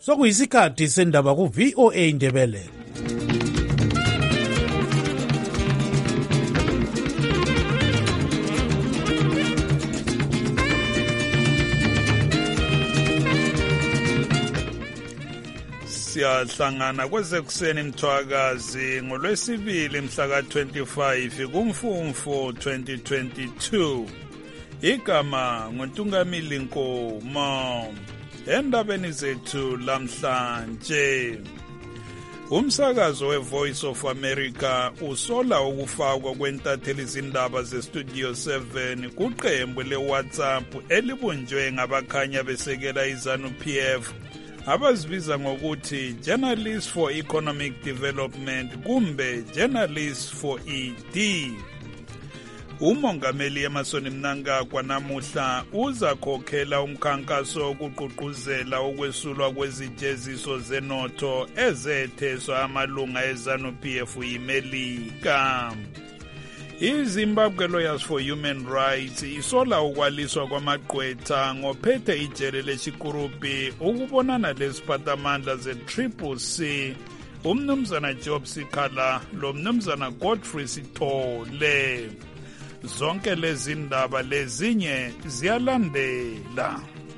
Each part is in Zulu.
sokuyisikhathi sendaba ku-VOA Indebele. Siyahlangana kwezekuseni mthwakazi ngolwesibili mhla ka-25 kuMfumfu 2022. Igama nguNtungamili Nkomo. Endabeni zethu lamhlanje, umsakazo we-Voice of America usola ukufakwa kwentatheli zindaba ze-Studio 7 kuqembu le-WhatsApp elibunjwe ngabakhanya besekela iZANU-PF abazibiza ngokuthi Journalists for Economic Development kumbe Journalists for ED. Umongameli Emmerson Mnangagwa namuhla uzakhokhela umkhankaso wokugqugquzela ukwesulwa kwezijeziso zenotho ezetheswa amalunga eZANU-PF yiMelika. IZimbabwe Lawyers for Human Rights isola ukwaliswa kwamagqwetha ngophethe ijele leshikurupi ukubonana lesiphatamandla ze-CCC umnumzana Job Sikhala lo mnumzana Godfrey Sithole. Zonke lezi ndaba lezinye ziyalandela.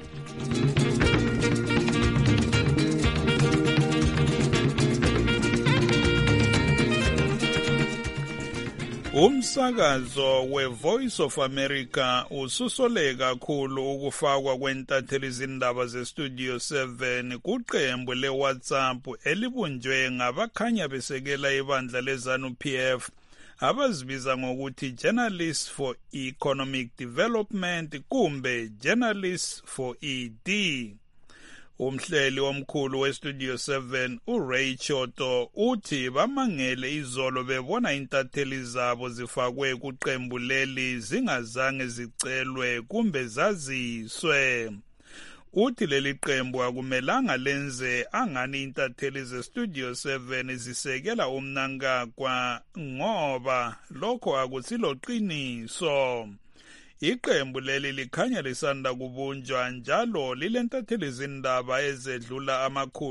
Umsakazo we-Voice of America ususole kakhulu ukufakwa kwentatheli zindaba ze-Studio 7 kuqembu le-WhatsApp elibunjwe ngabakhanya besekela ibandla leZANU-PF abazibiza ngokuthi Journalists for Economic Development kumbe Journalists for ED. Umhleli omkhulu we-Studio 7 uRay Choto uthi bamangele izolo bebona intatheli zabo zifakwe kuqembu leli zingazange zicelwe kumbe zaziswe. Uthi leli qembu akumelanga lenze angani intatheli ze-Studio 7 zisekela uMnangagwa ngoba lokho akusilo qiniso. Iqembu leli likhanya lisanda kubunjwa njalo lilentatheli zindaba ezedlula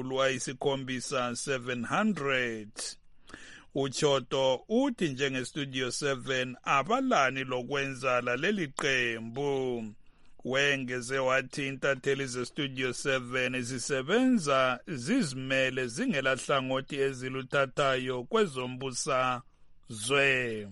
700. Uchoto uthi njenge-Studio 7 abalani lokwenza laleli qembu. Wengeze wathi intatheli ze-Studio 7 zisebenza zizimele zingelahlangothi eziluthathayo kwezombusazwe.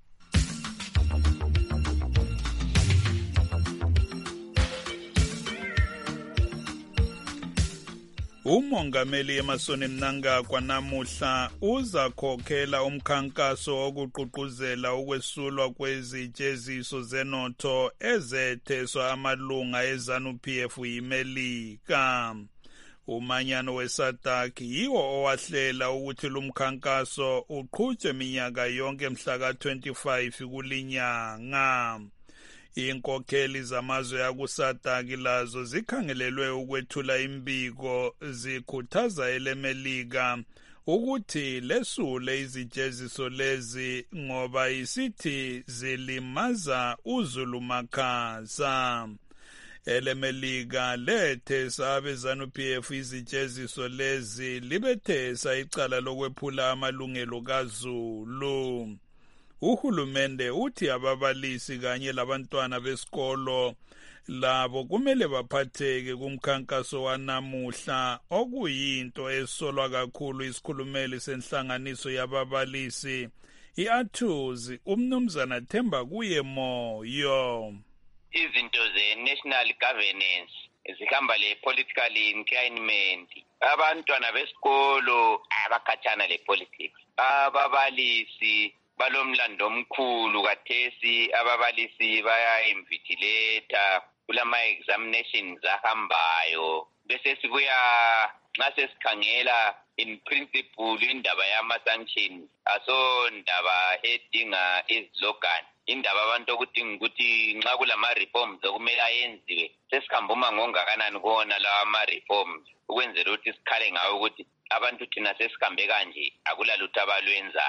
Umongameli Emmerson Mnangagwa namuhla uzakhokhela umkhankaso wokugqugquzela ukwesulwa kwezijeziso zenotho ezetheswa amalunga eZANU-PF yiMelika. Umanyano weSADC yiwo owahlela ukuthi lumkhankaso uqhutshwe minyaka yonke mhla ka-25 kulinyanga. Inkokheli zamazwe akuSADC lazo zikhangelelwe ukwethula imbiko zikhuthaza eleMelika ukuthi lesule izijeziso lezi ngoba isithi zilimaza uzulumakhaza. eleMelika lethesa abeZANU-PF izijeziso lezi libethesa icala lokwephula amalungelo kaZulu. Uhulumende uthi ababalisi kanye labantwana besikolo labo kumele baphatheke kumkhankaso wanamuhla okuyinto esolwa kakhulu isikhulumeli senhlanganiso yababalisi iAthuzi umnumzana Themba kuye Moyo. Izinto ze-national governance zihamba le-political inclinement. Abantwana besikolo abakhathana le-politics. Ababalisi balomlando omkhulu kathesi ababalisi baya-invigilator kulama-examinations ahambayo. Bese sibuya nxa sesikhangela in principle indaba yama-sanctions asondaba edinga izilogani. Indaba abantu okudinga ukuthi nxa kulama-reforms okumele ayenziwe sesikhamba umango ongakanani kuwona lawa ma-reforms ukwenzela ukuthi sikhale ngawo ukuthi abantu thina sesikhambe kanje akulalutho abalwenzayo.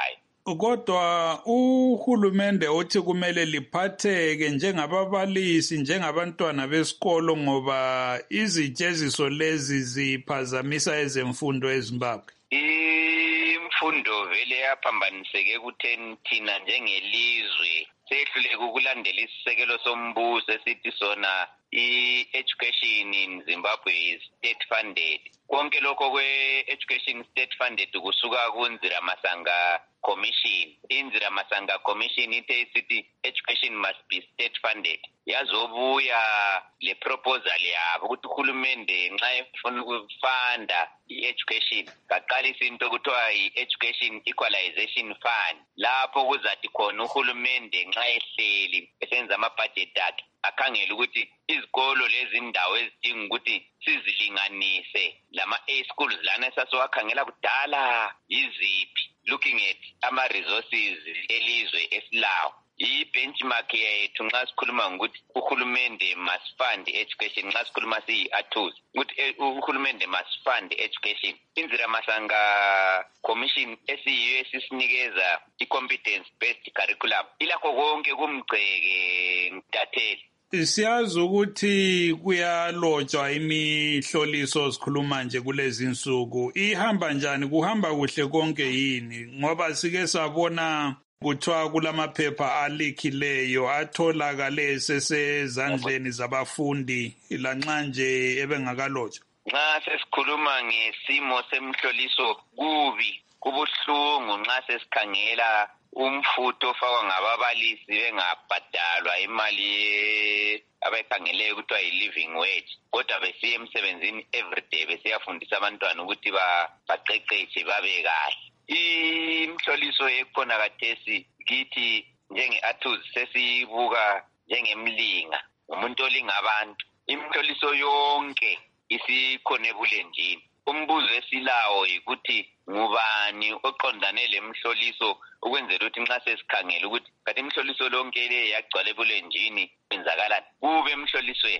Kodwa uhulumende uthi kumele liphatheke njengababalisi, njengabantwana besikolo, ngoba izijeziso lezi ziphazamisa ezemfundo eZimbabwe. Imfundo vele yaphambaniseke ekutheni thina njengelizwe sehluleke ukulandela isisekelo sombuso esithi sona i-education in Zimbabwe is state funded. Konke lokho kwe-education state funded kusuka kuNzira Masanga Commission. INzira Masanga Commission ithe isithi education must be state funded. Yazobuya le proposal yabo ukuthi uhulumende nxa efuna ukufunda i-education kaqalisa into okuthiwa i-education equalization fund, lapho kuzathi khona uhulumende nxa ehleli esenza amabudget akhe akhangela ukuthi izikolo lezi ndawo ezidinga ukuthi sizilinganise lama-A schools lana esasiwakhangela kudala yiziphi, looking at ama-resources elizwe esilawo. I-benchmark yethu nxa sikhuluma ngokuthi uhulumende must fund education, nxa sikhuluma siyi-ATUS ukuthi uhulumende must fund education. INzira Masanga Commission esiyiyo esisinikeza i-competence based curriculum ilakho konke kumgceke Ntatheli. Siyazi ukuthi kuyalotshwa imihloliso sikhuluma nje kulezi insuku. Ihamba njani? Kuhamba kuhle konke yini? Ngoba sike sabona kuthiwa kulamaphepha alikhileyo atholakale sesezandleni zabafundi lanxa nje ebengakalotshwa. Nxa sesikhuluma ngesimo semhloliso kubuhlungu nxa sesikhangela umfutho ofakwa ngababalisi bengabhadalwa imali abayikhangeleyo kuthiwa yi-living wage, kodwa besiya emsebenzini everyday besiyafundisa abantwana ukuthi baqeqetshe babe kahle. Imhloliso ekhona kathesi kithi njenge-ATUS sesiyibuka njengemlinga, umuntu olinga abantu. Imhloliso yonke isikhona ebulenjini. Umbuzo esilawo yikuthi ngubani oqondane lemhloliso ukwenzela ukuthi nxa sesikhangela ukuthi kanti imhloliso lonke le yagcwala ebulenjini kwenzakalani kube emhlolisweni.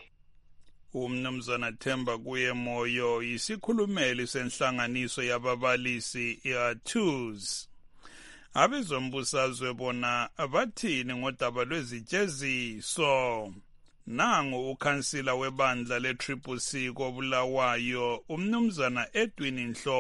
Umnumzana Themba Kuyemoyo yisikhulumeli senhlanganiso yababalisi i-ATUS. Abezombusazwe bona abathini ngodaba lwezijeziso. Nangu ukhansila webandla le-CCC koBulawayo umnumzana Edwin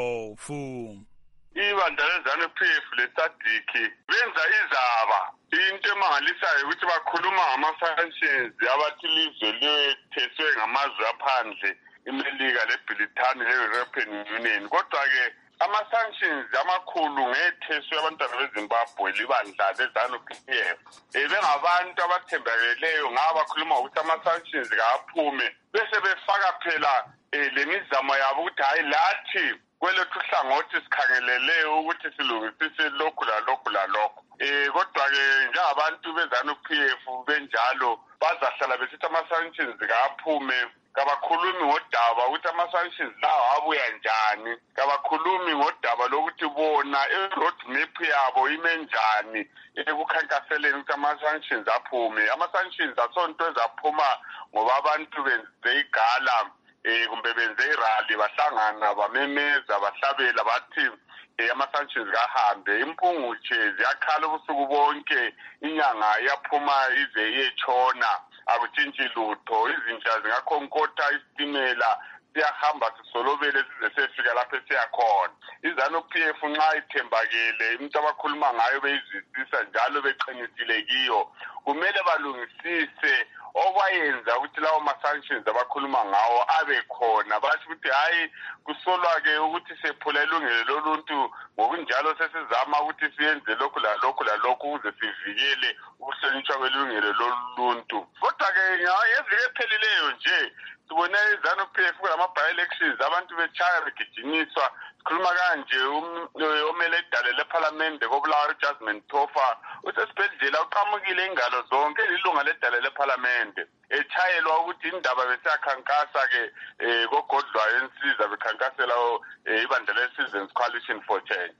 Ndlovu. Ibandla leZANU-PF leSADC benza izaba. Into emangalisayo ukuthi bakhuluma ngama-sanctions abathi ilizwe letheswe ngamazwe aphandle, iMelika leBrithani le-European Union. Kodwa-ke ama-sanctions amakhulu ngetheswe abantwana beZimbabwe libandla leZANU-PF. Bengabantu abathembakeleyo ngaba bakhuluma ukuthi ama-sanctions kaphume bese befaka phela lemizamo yabo ukuthi hayi lathi kwelethu hlangothi sikhangelele ukuthi silungisise lokhu lalokhu lalokhu. Kodwa-ke njengabantu beZANU-PF benjalo bazahlala besithi ama-sanctions kaphume, kabakhulumi ngodaba ukuthi ama-sanctions lawo abuya njani, kabakhulumi ngodaba lokuthi bona i-road map yabo ime njani ekukhankaseleni ukuthi ama-sanctions aphume. Ama-sanctions asonto ezaphuma ngoba abantu benze igala kumbe benze irally bahlangana bamemeza bahlabela bathi ama-sanctions kahambe. Impunguthe ziyakhala ubusuku bonke, inyanga yaphuma ize iyetshona akutshintshi lutho, izinja zingakhonkotha isitimela siyahamba sisolobele size sefika lapho esiyakhona. iZANU-PF nxa ithembakele into abakhuluma ngayo beyizwisisa njalo beqinisile kiyo, kumele balungisise okwayenza ukuthi lawo ma-sanctions abakhuluma ngawo abe khona. Bathi ukuthi hayi kusolwa-ke ukuthi sephula ilungelo loluntu, ngokunjalo sesizama ukuthi siyenze lokhu lalokhu lalokhu ukuze sivikele ukuhlonitshwa kwelungelo loluntu. Kodwa-ke ngeviki ephelileyo nje sibone iZANU-PF kulama-by-elections abantu betshaya begijinyiswa. Sikhuluma kanje omele idale lephalamende koBulawayo Jasmine Tofa usesibhedlela uqamukile ingalo zonke ilunga ledale lephalamende etshayelwa ukuthi indaba besiyakhankasa-ke kogodlwayo ensiza bekhankasela ibandla le-Citizens Coalition for Change.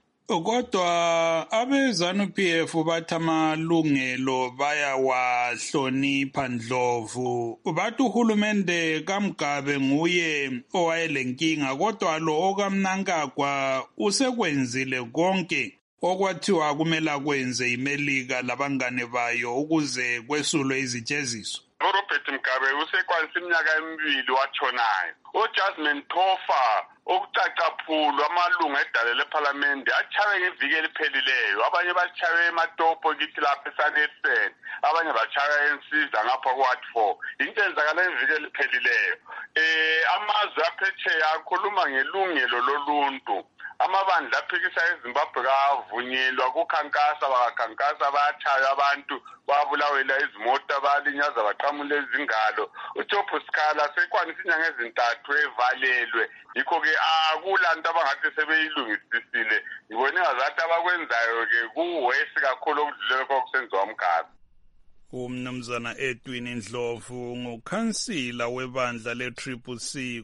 Kodwa abeZANU-PF bathi amalungelo bayawahlonipha Ndlovu. Bathi uhulumende kaMgabe nguye owayelenkinga, kodwa lo okaMnangagwa usekwenzile konke okwathiwa kumele kwenze iMelika labangane bayo ukuze kwesulwe izijeziso? uRobert Mugabe usekwanisa iminyaka emibili watshonayo. uJasmine Tofa okucacaphulu amalunga edale lephalamende achawe ngeviki eliphelileyo. Abanye bachawe ematopo kithi lapha eSanetsen, abanye bachawe ensiza ngapha kwaT 4. Into enzakala ngeviki eliphelileyo. Amazwe aphetsheya akhuluma ngelungelo loluntu. Amabandla aphikisa eZimbabwe kavunyelwa kukhankasa, bakhankasa bayachaya abantu, babulawela izimota, balinyaza baqamula izingalo. uJob Sikhala sekwanisa inyanga ezintathu evalelwe. Yikho-ke akulanto abangathi sebeyilungisisile. Ngibone ngazathi abakwenzayo-ke kuwesi kakhulu okudlulele kokusenziwa uMgabe. Umnumzana Edwin Ndlovu ngukhansila webandla le-CCC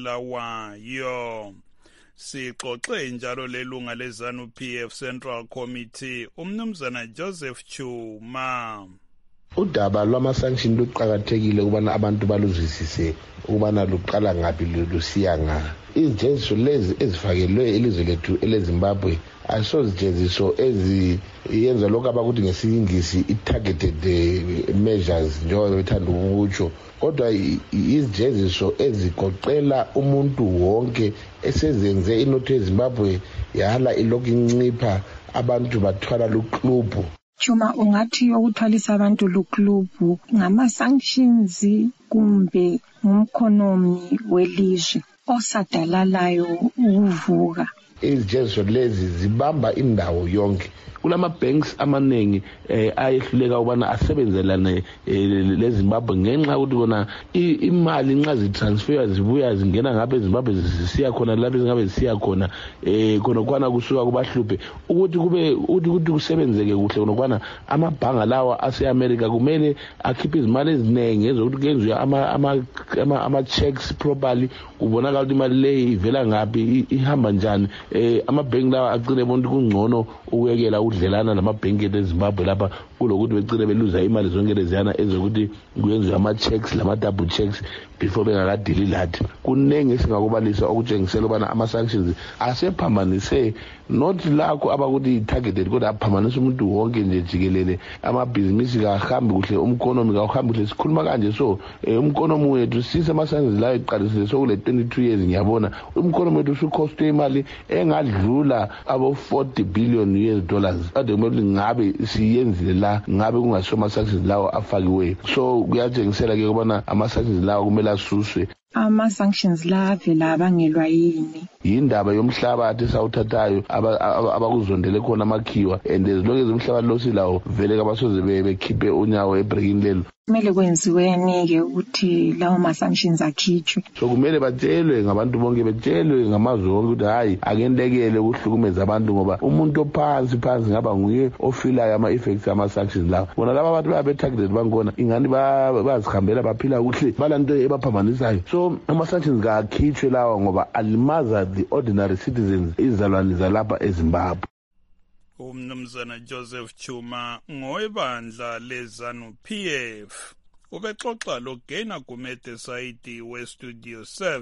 koBulawayo. Sixoxe njalo lelunga leZANU-PF Central Committee umnumzana Joseph Chuma. Udaba lwama-sanction luqakathekile ukubana abantu baluzwisise ukubana luqala ngaphi lusiya nga. Izijeziso lezi ezifakelwe elizwe lethu eleZimbabwe asozijeziso eziyenza lokho abakuthi ngesingisi i-targeted measures njengoba bethanda ukutsho, kodwa izijeziso ezigoqela umuntu wonke esezenze inotho yeZimbabwe yahala ilokhu incipha, abantu bathwala luklubhu. Chuma, ungathi yokuthwalisa abantu luklubhu ngama-sanctions kumbe ngumkhonomi welizwe osadalalayo ukuvuka? Izijeziso lezi zibamba indawo yonke. Kulama-banks amaningi ayehluleka ukubana asebenzelane leZimbabwe ngenxa yokuthi bona imali nxa zitransfer zibuya zingena ngapha eZimbabwe zisiya khona lapho ezingabe zisiya khona khonokwana kusuka kubahluphe ukuthi kusebenzeke kuhle khonokwana amabhanga lawa ase-America kumele akhiphe izimali eziningi ezokuthi kwenziwe ama-checks properly, kubonakala ukuthi imali leyi ivela ngaphi, ihamba njani. Amabhenki lawa agcine bonke kungcono ukuyekela udlelana namabhenki eZimbabwe lapha kulokuthi becine beluza imali zonke leziyana ezokuthi kuyenziwe ama-checks lama-double checks before bengakadili lathi. Kuningi esingakubalisa okutshengisela ukubana ama-sanctions asephambanise not lakho abakuthi targeted kodwa aphambanisa umuntu wonke nje jikelele. Amabhizinisi kahambi kuhle, umkhonomi kahambi kuhle. Sikhuluma kanje so umkhonomi wethu sisema-sanctions layo eqalisile sokule 22 years ngiyabona umkhonomi wethu usukhoste imali engadlula abo-$40 billion. Ade kumele ngabe siyenzile la ngabe kungasoma-sanctions lawo afakiweyo. So kuyatshengisela-ke ukubana ama-sanctions lawo kumele asuswe. Ama-sanctions la avela abangelwa yini? Yindaba yomhlabathi esawuthathayo abakuzondele khona amakhiwa, and as long as umhlabathi lo silawo vele kabasoze bekhiphe unyawo ebrekini lelo. Kumele kwenziweni-ke ukuthi lawo ma-sanctions akhitshwe. So kumele batshelwe ngabantu bonke, betshelwe ngamazwe wonke ukuthi hayi akendelekele ukuhlukumeza abantu ngoba umuntu ophansi ngaba nguye ofilayo ama-effects ama-sanctions lawo. Bona laba abantu bayabe-targeted bangona ingani bazihambela baphila kuhle balanto ebaphambanisayo. So ama-sanctions kakhitshwe lawa ngoba alimaza the ordinary citizens, izalwane zalapha eZimbabwe. Umnumzana Joseph Chuma ngowebandla leZANU-PF ubexoxa loGaina Gumede Saidi weStudio 7.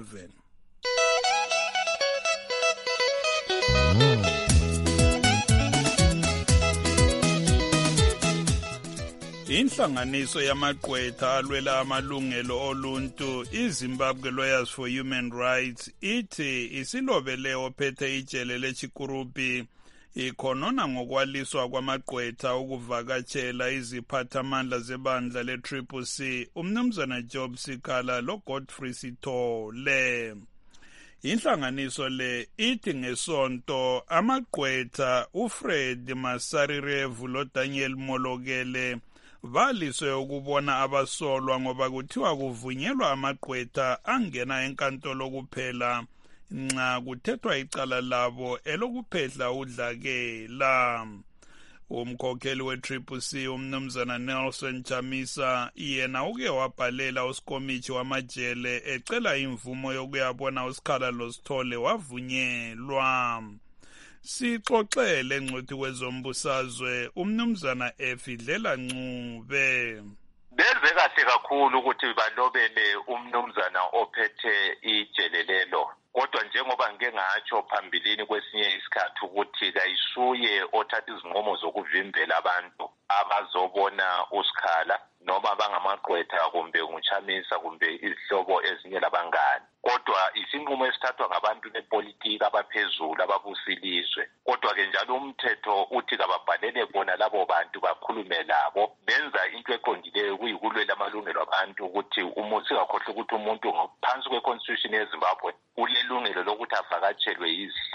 Inhlanganiso yamaqwetha alwela amalungelo oluntu iZimbabwe Lawyers for Human Rights ithi isilobele ophethe ijele leChikurupi ikhonona ngokwaliswa kwamaqwetha ukuvakatshela iziphathamandla zebandla le-CCC umnumzana Job Sikhala loGodfrey Sithole. Inhlanganiso le ithi ngesonto amaqwetha uFred Masarirevu loDaniel Molokele baliswe ukubona abasolwa ngoba kuthiwa kuvunyelwa amaqwetha angena enkantolo kuphela nxa kuthethwa icala labo elokuphehla udlakela. Umkhokheli we-CCC umnumzana Nelson Chamisa yena uke wabhalela uSikomithi wamajele ecela imvumo yokuyabona uSikhala loSithole wavunyelwa. Sixoxele ngcwethi wezombusazwe umnumzana Efidlela Ncube. Beze kahle kakhulu ukuthi balobele umnumzana ophethe ijele lelo, kodwa njengoba ngike ngatsho phambilini kwesinye isikhathi ukuthi kayisuye othatha izinqumo zokuvimbela abantu abazobona uSikhala noma bangamagqwetha kumbe nguChamisa kumbe izihlobo ezinye labangani. Kodwa isinqumo esithathwa ngabantu bepolitiki abaphezulu ababusilizwe. Kodwa-ke njalo umthetho uthi kababhalele bona labo bantu bakhulume labo benza into eqondileyo kuyikulwela amalungelo abantu ukuthi singakhohlwa ukuthi umuntu ngaphansi kwe-constitution yeZimbabwe ulelungelo lokuthi avakatshelwe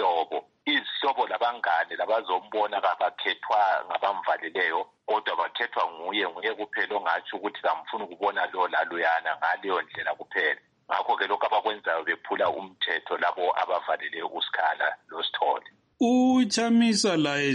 izihlobo labangane labazombona kabakhethwa ngabamvaleleyo kodwa bakhethwa nguye kuphela ongatsho ukuthi kamfuni ukubona lo laluyana ngaleyo ndlela kuphela. Ngakho-ke lokhu abakwenzayo bephula umthetho labo abavalele uSikhala loSithole. uChamisa laye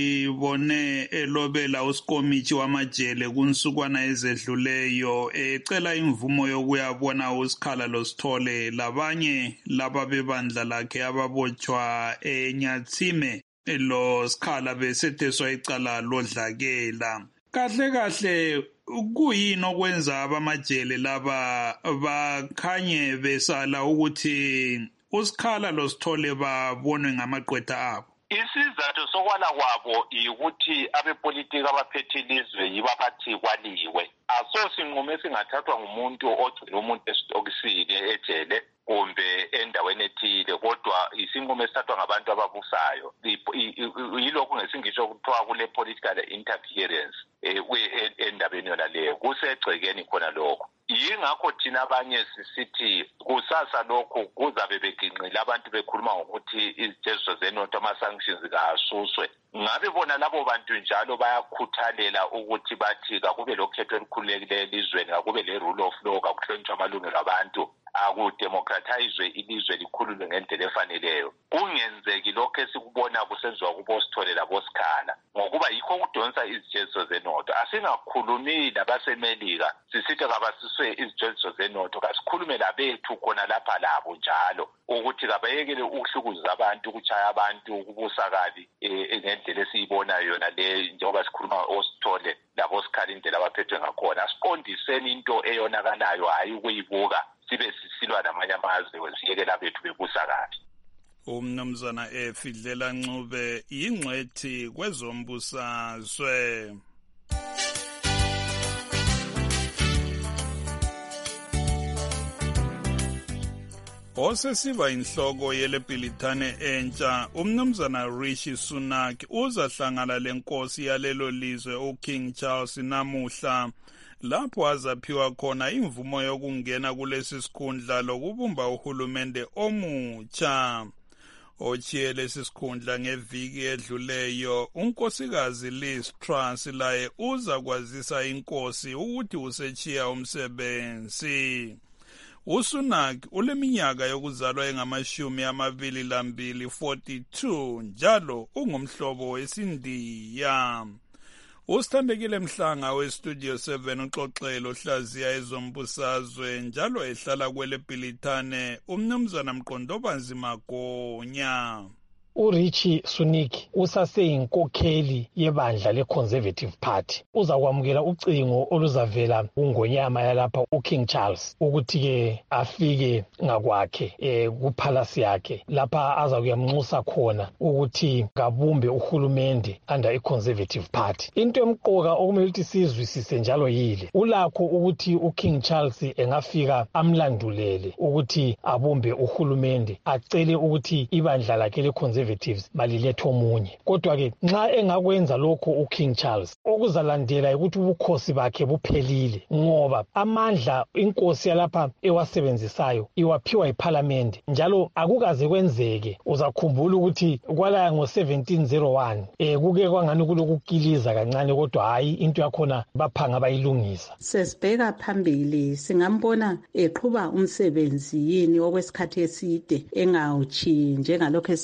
sibone elobela uSikomithi wamajele kunsukwana ezedluleyo ecela imvumo yokuyabona uSikhala loSithole labanye laba bebandla lakhe ababotshwa eNyatsime loSikhala besetheswa icala lodlakela. Kahle kuyini okwenza abamajele laba bakhanye besala ukuthi uSikhala loSithole babonwe ngamagqwetha abo? Isizathu sokwala kwabo ukuthi abepolitiki abaphethe ilizwe yibo abathi kwaliwe. Asosinqumo esingathathwa ngumuntu ogcina umuntu esitokisile ejele kumbe endaweni ethile, kodwa isinqumo esithathwa ngabantu ababusayo. Yilokhu ngesingisho kuthiwa kule political interference endabeni yona leyo kusegcekeni khona lokho. Yingakho thina abanye sisithi kusasa lokho kuzabe beginqile abantu bekhuluma ngokuthi izijeziso zenotho ama-sanctions kasuswe. Ngabe bona labo bantu njalo bayakhuthalela ukuthi bathi kakube lokhetho elikhululekileyo elizweni, kakube le-rule of law, kakuhlonitshwa amalungelo abantu, akudemokratayizwe ilizwe likhululwe ngendlela efaneleyo. Kungenzeki lokho esikubona kusenziwa kuboSithole laboSikhala ngokuba yikho kudonsa izijeziso zenotho. Asingakhulumi labasemelika sisithi kabasiswe izijeziso zenotho, kasikhulume labethu khona lapha labo njalo ukuthi kabayekele ukuhlukuza abantu, ukuchaya abantu, ukubusa kabi ngendlela esiyibonayo yona le njengoba sikhuluma oSithole laboSikhala indlela abaphethwe ngakhona. Asiqondiseni into eyonakalayo hayi ukuyibuka sibe sisilwa namanye amazwe siyekela bethu bebusa kabi. Umnumzana Fidlela Ncube yingcwethi kwezombusazwe. Osesiba inhloko yelebhilithane entsha umnumzana Rishi Sunak uzahlangana lenkosi yalelo lizwe uKing Charles namuhla lapho azaphiwa khona imvumo yokungena kulesi sikhundla lokubumba uhulumende omutsha. Ochiye lesi sikhundla ngeviki edluleyo unkosikazi Liz Truss laye uzakwazisa inkosi ukuthi usechiya umsebenzi. uSunak uleminyaka yokuzalwa engama-22 42 njalo ungumhlobo wesindiya. Usithandekile Mhlanga weStudio 7 uxoxelo hlaziya ezombusazwe njalo ehlala kwelebhilithane umnumzana Mqondobanzi Magonya. uRishi Sunak usaseyinkokheli yebandla leConservative Party. Uzakwamukela ucingo oluzavela kungonyama yalapha uKing Charles ukuthi-ke afike ngakwakhe kuphalasi yakhe lapha azakuyamnxusa khona ukuthi kabumbe uhulumende under iConservative Party. Into emqoka okumele ukuthi sizwisise njalo yile ulakho ukuthi uKing Charles engafika amlandulele ukuthi abumbe uhulumende acele ukuthi ibandla lakhe leConservative malilethe omunye. Kodwa-ke nxa engakwenza lokho uKing Charles okuzalandela ukuthi ubukhosi bakhe buphelile ngoba amandla inkosi yalapha ewasebenzisayo iwaphiwa yiphalamende njalo akukaze kwenzeke. Uzakhumbula ukuthi kwalaya ngo-1701 kuke kwangani kulokukiliza kancane kodwa hayi into yakhona baphanga bayilungisa. Sesibheka phambili singambona eqhuba umsebenzi yini okwesikhathi eside engawuchi njengalokho esisanda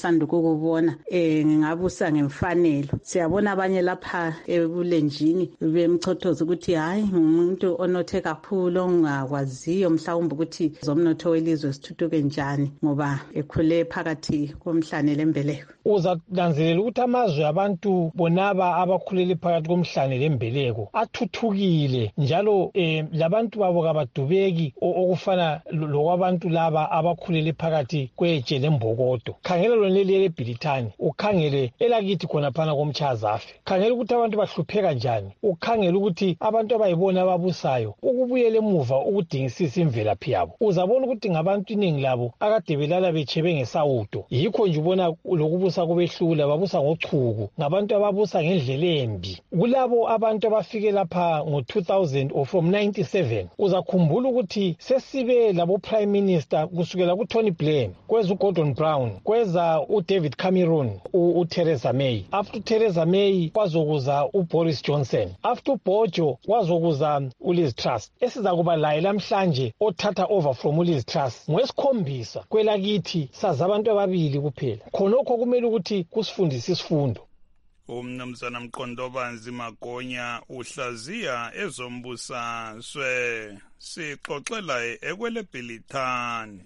ukubona ngabusa ngemfanelo. Siyabona abanye lapha ebulenjini bemchothoza ukuthi hayi umuntu onothe kakhulu ongakwaziyo mhlawumbe ukuthi zomnotho welizwe sithuthuke njani ngoba ekhule phakathi komhlane lembeleko. Uzananzelela ukuthi amazwe abantu bonaba abakhulele phakathi komhlane lembeleko athuthukile njalo labantu babo kabadubeki okufana lokwabantu laba abakhulele phakathi kweje lembokodo. Khangela loneli eBrithani, ukhangele elakithi khona phana komchazafe. Khangela ukuthi abantu bahlupheka njani, ukhangela ukuthi abantu abayibona ababusayo ukubuyela emuva ukudingisisa imvelaphi yabo. Uzabona ukuthi ngabantu iningi labo akade belala bechebe ngesawudo. Yikho nje ubona lokubusa kubehlula, babusa ngochuku, ngabantu ababusa ngendlela embi. Kulabo abantu abafike lapha ngo-2000 or from 97, uzakhumbula ukuthi sesibe labo prime minister kusukela kuTony Blair, kweza uGordon Brown, kweza uDavid Cameron, uTheresa May. After Theresa May kwazokuza uBoris Johnson. After uBojo kwazokuza uLiz Truss. Esizakuba laye namhlanje othatha over from uLiz Truss ngwesikhombisa kwelakithi saza abantu ababili kuphela. Khonokho kumele ukuthi kusifundise isifundo. Umnumzana Mqondobanzi Magonya uhlaziya ezombusaswe sixoxela ekweleBrithani.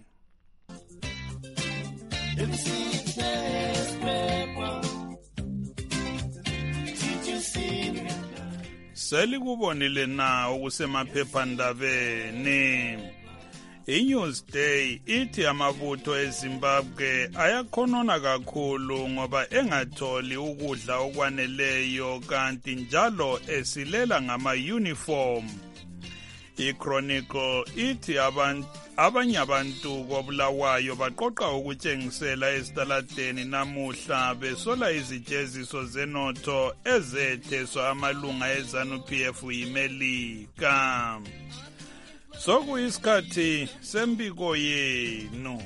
Selikubonile na okusemaphephandabeni. iNewsday ithi amabutho eZimbabwe ayakhonona kakhulu ngoba engatholi ukudla okwaneleyo kanti njalo esilela ngama-uniform. iChronicle ithi abanye abantu kobulawayo baqoqa ukutshengisela esitaladeni namuhla besola izijeziso zenotho ezetheswa amalunga eZANU-PF yiMelika. Sokuyisikhathi sembiko yenu.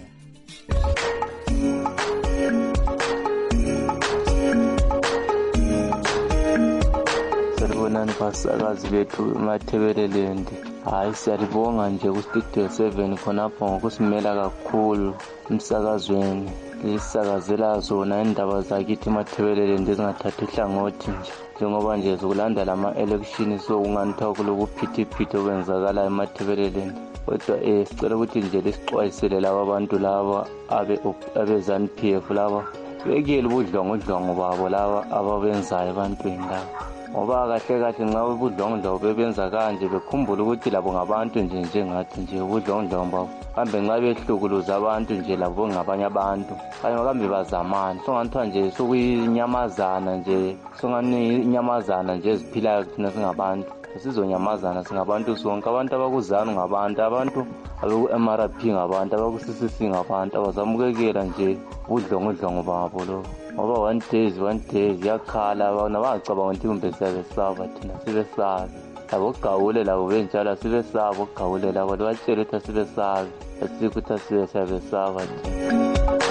Sanibonani basakazi bethu eMathebelelendi. Hayi siyalibonga nje kuStudio 7 khonapho ngokusimela kakhulu emsakazweni. Lisakazela zona indaba zakithi eMathebelelendi ezingathathi uhlangothi nje. Njengoba nje zokulanda lama-election sokunganithiwa kulokuphithiphithi okwenzakala eMathebelelendi. Kodwa sicela ukuthi nje lisixwayisele laba abantu laba abe-ZANU-PF laba bekele ubudlwangodlwango babo laba ababenzayo ebantwini laba. Ngoba kahle kahle nxa ubudlwangodlwango bebenza kanje bekhumbula ukuthi labo ngabantu nje njengathi nje ubudlwangodlwango babo. Kambe nxa behlukuluza abantu nje labo ngabanye abantu. Kanye kambe bazamani. Songathiwa nje sokuyinyamazana nje. Songani inyamazana nje eziphilayo thina singabantu. Sizonyamazana singabantu sonke. Abantu abakuZANU ngabantu, abantu abeku-MRP ngabantu, abaku-CCC ngabantu. Abazamukekela nje ubudlwangodlwango babo lo. Ngoba one day yakhala abantu abacabanga ukuthi kumbe siyabesaba thina sibesabe. Labo gawule labo benjalo sibesaba ogawule labo batshela ukuthi sibesabe. Asikuthi siyabesaba thina.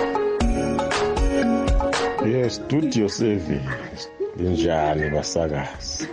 Yes, Studio 7. Linjani basakazi?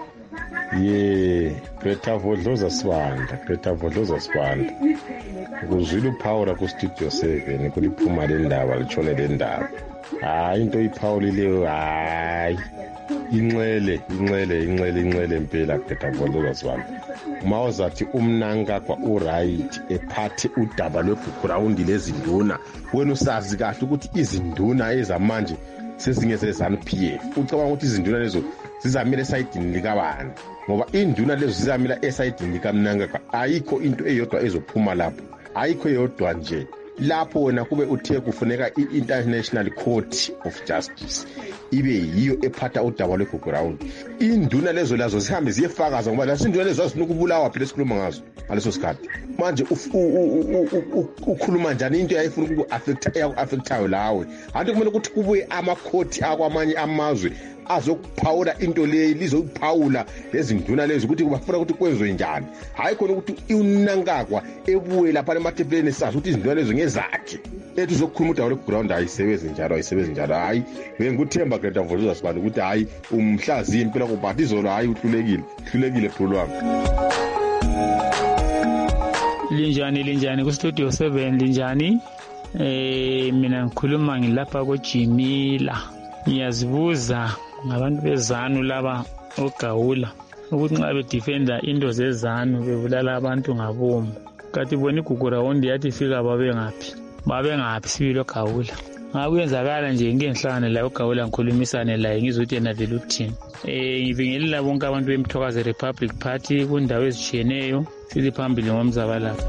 Greta Vodloza Sibanda. Ukuzwile uPaula kuStudio 7 kuliphuma le ndaba litshone le ndaba. Hayi into iPaulileyo hayi. Inxele impela Greta Vodloza Sibanda. Mawuzathi umnanga kwa uright ephathi udaba lwebackground lezinduna. Wena usazi kahle ukuthi izinduna ezamanje sezinye zeZANU-PF. Ucabanga ukuthi izinduna lezo zizamile esayidini likabani ngoba induna lezo zizamila esayidini likamnanga. Ayikho into eyodwa ezophuma lapho, ayikho eyodwa nje lapho wena kube uthe kufuneka i-International Court of Justice ibe yiyo ephatha udaba lwebackground. Induna lezo lazo zihambe ziyefakaza ngoba lazo induna lezo zifuna ukubulawa phela esikhuluma ngazo ngaleso sikhathi. Manje ukhuluma njani into ayifuna uku-affectayo lawe? Kanti kumele ukuthi kubuye amakhoti akwamanye amazwe azokuphawula into leyi, lizokuphawula lezi nduna lezi ukuthi kubafuna ukuthi kwenziwe njani. Hayi khona ukuthi unangakwa ebuye lapha eMathebeleni sazi ukuthi izinduna lezo ngezakhe. Ethi uzokhuluma udaba lweground ayisebenzi njalo. Hayi ngikuthemba Greta Vodloza Sibanda ukuthi hayi umhlazi impela kubathi izolo hayi uhlulekile phulwami. Linjani kuStudio 7 linjani? Mina ngikhuluma ngilapha koJimila. Ngiyazibuza ngabantu bezanu laba ogawula ukuthi nxa bedefenda into zezanu bebulala abantu ngabomu. Kathi bona igugu rawundi yathi ifika babengaphi sibilo gawula. Ngakuyenzakala nje ngike ngihlangane la ogawula ngikhulumisane laye ngizothi yena vele uthini. Ngibingelela bonke abantu beMthokazi Republic Party kundawo ezitshiyeneyo sithi phambili ngomzabalala.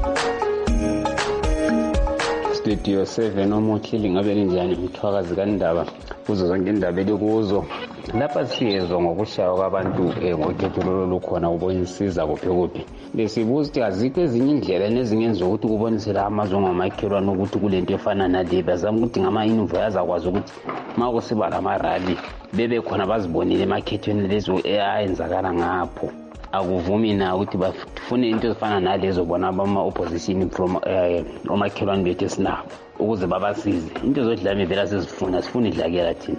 Studio 7 omuthili ngabe linjani Mthwakazi kaNdaba kuzo zonke indaba elikuzo lapha siyezwa ngokushaya kwabantu ngokhetho lukhona ubonisiza kuphi besibuza ukuthi azikho ezinye indlela nezingenza ukuthi kubonisela amazwe ngamakhelwane ukuthi kulento efana nale bazama ukuthi ngama-invo azakwazi ukuthi ma kusiba lamarali bebe khona bazibonile emakhethweni lezo ayenzakala ngapho. Akuvumi na ukuthi bafune into ezifana nalezo bona abama-opposition from omakhelwane bethu esinabo ukuze babasize. Into zodlame vele sifuna idlakela thina.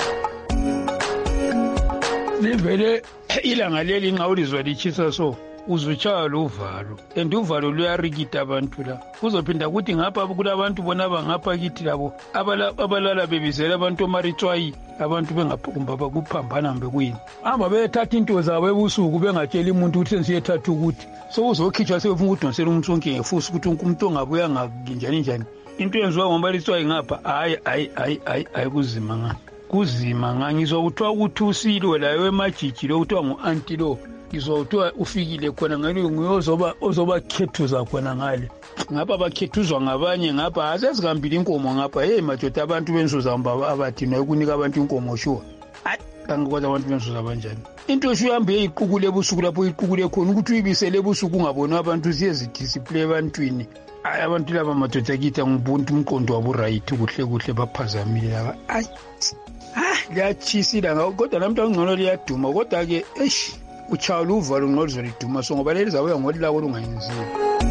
Livele ilanga leli nxa ulizwa litshisa so uzutshaya luvalo and uvalo luyarikita abantu la. Kuzophinda ukuthi ngapha kulabantu bona bangapha kithi labo abalala bebizela abantu omaritswayi abantu bengaphumba bakuphambana mbe kuyini. Amba bethatha into zabo ebusuku bengatsheli umuntu ukuthi sensiyethatha ukuthi sokuzokhitshwa sebefuna ukudonsela umuntu sonke ngefusi ukuthi umuntu ongabuya njani. Into yenziwa ngombalitswayi ngapha hayi kuzima nga ngizwa kuthiwa ukuthi uSilo layo emajiji lo kuthiwa ngu-anti lo ngizwa kuthiwa ufikile khona ngani ozoba khethuza khona ngale ngapha bakhethuzwa ngabanye ngapha asezihambile inkomo ngapha madoda abantu bensuza abathina ukunika abantu inkomo shuwa kangikwazi abantu bensuza abanjani. Into shuhambe iqukule ebusuku lapho iqukule khona ukuthi uyibisele ebusuku ungaboni abantu ziyezidisplay ebantwini. Abantu laba madoda kithi ngibuntu umqondo wabo right kuhle baphazamile laba. Liyachisila ngakho kodwa namntu angcono liyaduma kodwa ke uchaya uvalo ngqozo liduma so ngoba leli zabuya ngolilako lungayenziwa.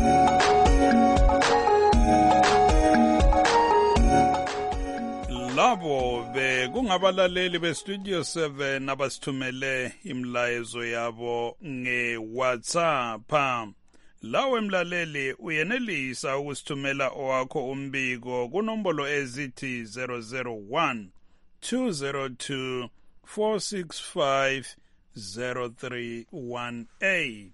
Labo bekungabalaleli beStudio 7 abasithumele imlayezo yabo ngeWhatsApp. Lawe mlaleli uyenelisa ukusithumela owakho umbiko kunombolo ezithi 001 202 465 0318.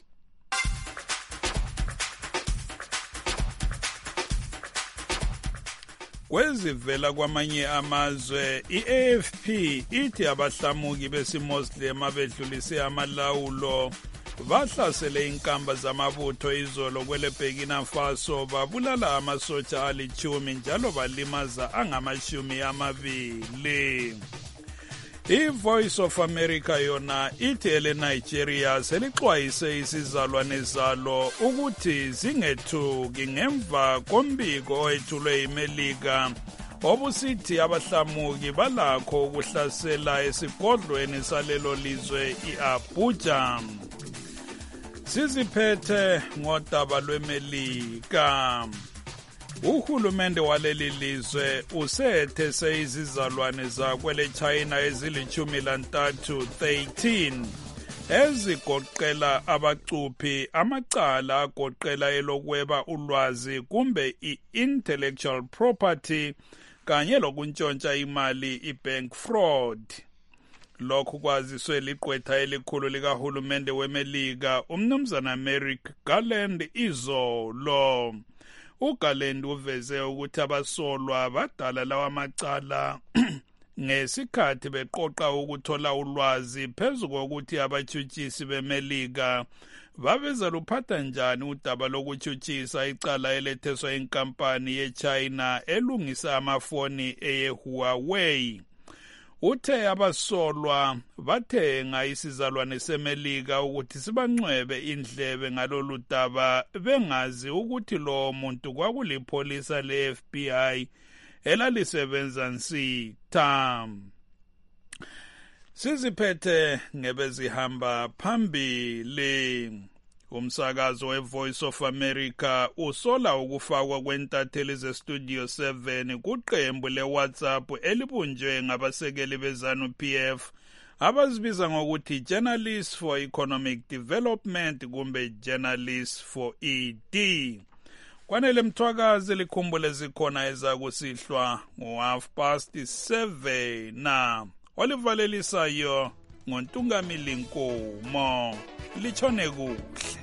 Kwezivela kwamanye amazwe iAFP ithi abahlamuki besiMuslim abedlulise amalawulo bahlasele inkamba zamabutho izolo kwele Burkina Faso babulala amasotsha ali-10 njalo balimaza angama-20. I-Voice of America yona ithi eleNigeria selixwayise isizalwane zalo ukuthi zingethuki ngemva kombiko owethulwe yiMelika obusithi abahlamuki balakho ukuhlasela esigodlweni salelo lizwe i-Abuja. Siziphethe ngodaba lweMelika. Uhulumende waleli lizwe usethese izizalwane zakwele China ezili-13 ezigoqela abacuphi amacala agoqela elokweba ulwazi kumbe i-intellectual property kanye lokuntshontsha imali i-bank fraud. Lokhu kwaziswe liqwetha elikhulu likahulumende weMelika umnumzana Merrick Garland izolo. uGarland uveze ukuthi abasolwa badala lawa macala ngesikhathi beqoqa ukuthola ulwazi phezu kokuthi abatshutshisi beMelika babeza luphatha njani udaba lokutshutshisa icala eletheswa inkampani yeChina elungisa amafoni eHuawei. Uthe abasolwa bathenga isizalwane seMelika ukuthi sibancwebe indlebe ngalolu daba bengazi ukuthi lo muntu kwakulipholisa le-FBI elalisebenza nsitha. Siziphethe ngebezihamba phambili. Umsakazo weVoice of America usola ukufakwa kwentatheli zeStudio 7 kuqembu leWhatsApp elibunjwe ngabasekeli beZanu-PF abazibiza ngokuthi Journalists for Economic Development kumbe Journalists for ED. Kwanele Mthwakazi likhumbule zikhona ezakusihlwa ngo7:30 na olivalelisayo ngoNtungamili Nkomo. Lichone kuhle.